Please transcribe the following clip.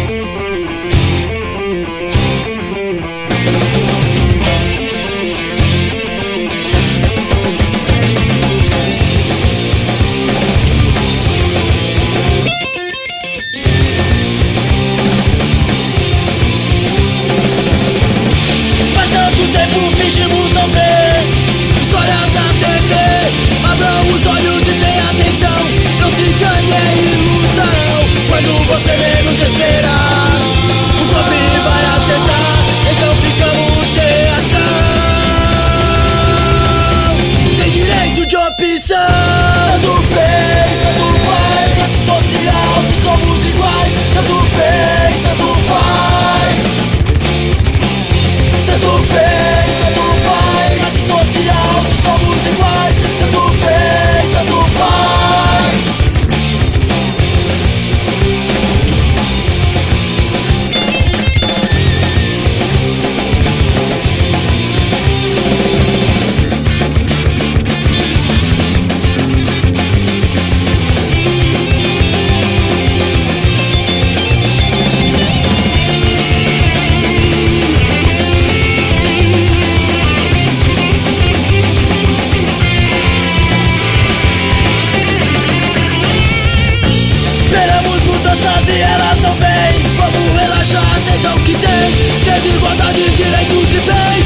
Fingimos não ver histórias na TV. Abram os olhos e tenham atenção, não se ganhe ilusão. Quando você menos esperar, o golpe vai acertar, então ficamos sem ação, sem direito de opção. Tanto fez, tanto faz, classe social, se somos iguais. Tanto fez, tanto faz. Tanto fez, tanto faz, classe social, se somos iguais. Tanto fez, tanto faz. Esperamos mudanças e elas não vêm. Vamos relaxar, aceitar o que tem. Desigualdade, direitos e bens.